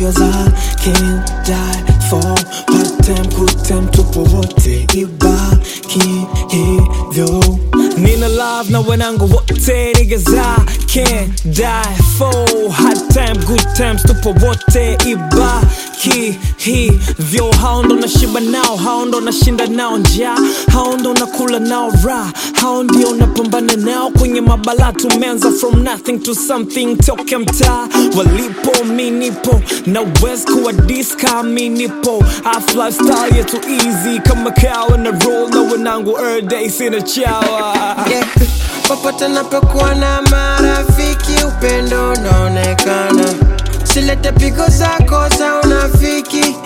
niggas I can't die for. Part time, good time, tupo wote ibaki hivyo. Nina love na wanangu wote niggas I can't die for. Hard time, good times, tupo wote ibaki hivyo. Hao ndo nashiba nao, hao ndo nashinda nao njaa, hao ndo nakula nao raha, hao ndio napambana nao kwenye mabala. Tumeanza from nothing to something toke mtaa walipo mi nipo, na west kuwa diska mi nipo. Half lifestyle yetu easy kama kawa na roll na wanangu every day sina chawa. Yeah. Popote napokuwa na marafiki upendo unaonekana, silete pigo zako za unafiki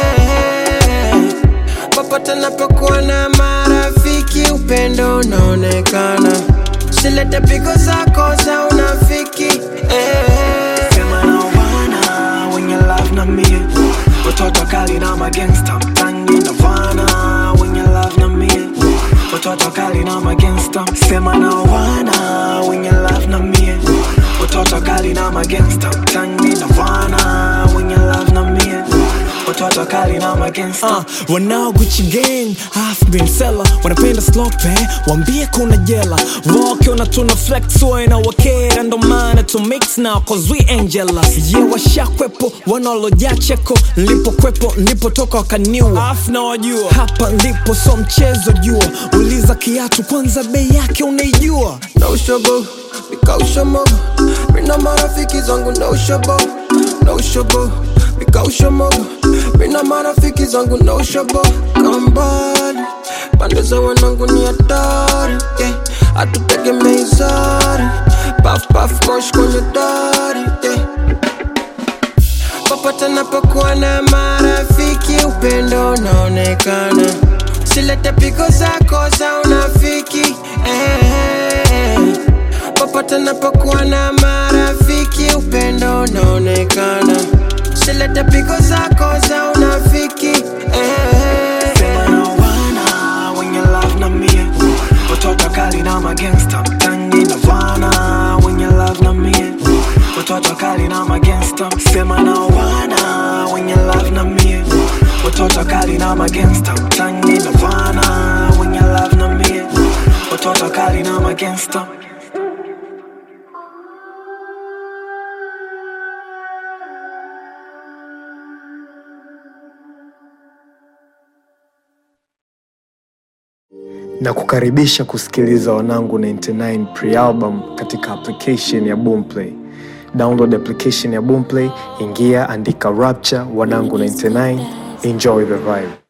Popote napokuwa na marafiki upendo unaonekana, silete pigo zako za unafiki Sema na wana wenye love na mie, watoto kali na magangsta mtangi na wana wenye love na mie, watoto kali na magangsta. Sema na wana wenye love na mie, watoto kali na magangsta mtangi na wana wenye love na mie, watoto kali na magangsta. Wanao Gucci gang, half been seller, wanapenda slope, wambie kuna jela. Wakiona tuna flex wana wakera, ndo maana to mix now cause we ain't jealous. Yeah, washakwepo, wanaloja cheko, nilipo kwepo, nilipo toka wakaniwa. Half na wajua, hapa nilipo so mchezo jua, uliza kiatu kwanza bei yake unaijua. No shobo, mikausha mogo, mina marafiki zangu no shobo. No shobo, mikausha mogo, mina marafiki zangu no shobo. Kambali, pande za wanangu ni hatari, yeah. Hatutegemei sari, puff puff mosh kwenye dari, yeah. Popote napokuwa na marafiki upendo unaonekana, silete pigo zako za unafiki Popote napokuwa na marafiki upendo unaonekana, silete pigo zako za unafiki Sema na wana wenye love na mie, watoto kali na magangsta mtangi na wana wenye love na mie, watoto kali na magangsta. Sema na wana wenye love na mie, watoto kali na magangsta mtangi na wana wenye love na mie, watoto kali na magangsta. Na kukaribisha kusikiliza Wanangu 99 pre-album katika application ya Boomplay. Download application ya Boomplay, ingia andika Rapture Wanangu 99, enjoy the vibe.